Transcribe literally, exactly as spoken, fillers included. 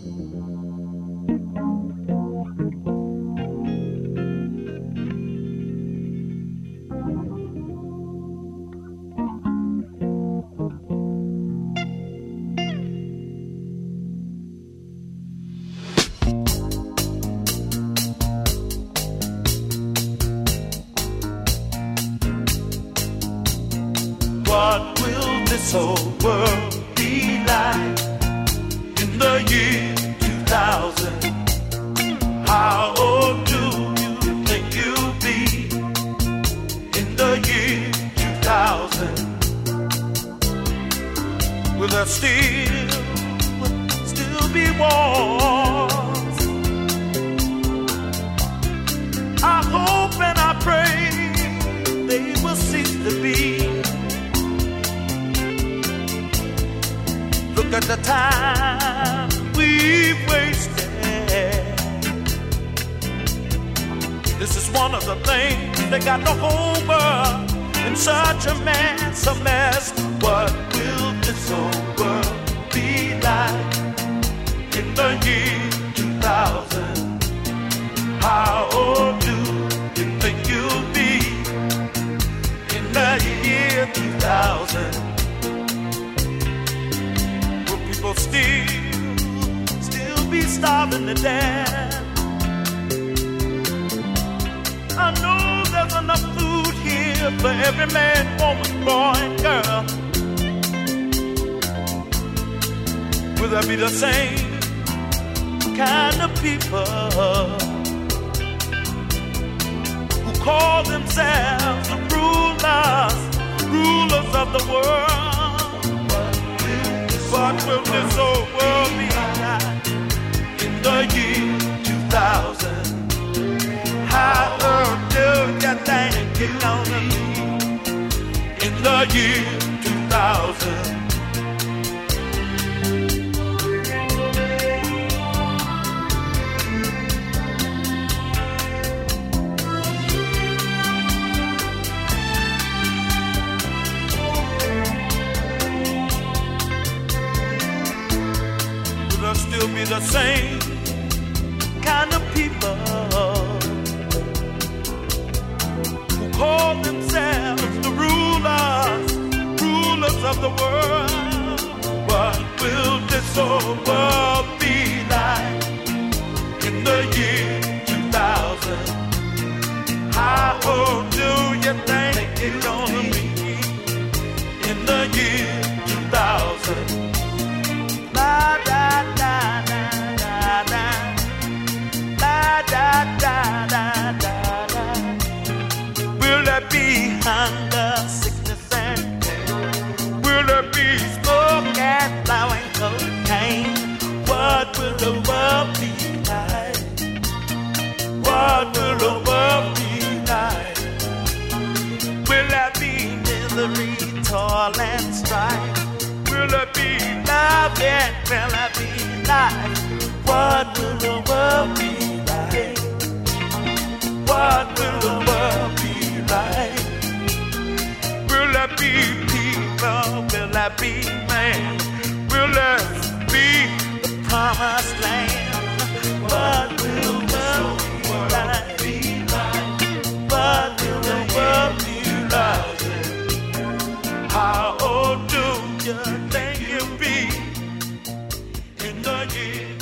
What will this whole world be like in the year two thousand? How old do you think you'll be in the year two thousand? Will there still, still be wars? I hope and I pray they will cease to be. Look at the time we've wasted. This is one of the things that got the whole world in such a mess, a mess. What will this whole world be like in the year two thousand? How old do you think you'll be in the year two thousand? Will still, still be starving to death. I know there's enough food here for every man, woman, boy, and girl. Will there be the same kind of people who call themselves the rulers, rulers of the world? What will this old world be like in the year two thousand? How old do you think you're gonna be in the year two thousand? Still be the same kind of people who call themselves the rulers, rulers of the world. What will this old world be like in the year two thousand? How old do you think it's gonna be in the year two thousand? Da da da da da da da da da da da. Will there be hunger, sickness, and pain? Will there be smoke and flowering cocaine? What will the world be like? What will the world be like? Will there be misery, toil, and strife? Will there be love and will there be life? What will the world be like? What will the world be like? Will there be people? Will there be man? Will there be the promised land? What will the world be like? What will the world be like? How old do you think you'll be in the year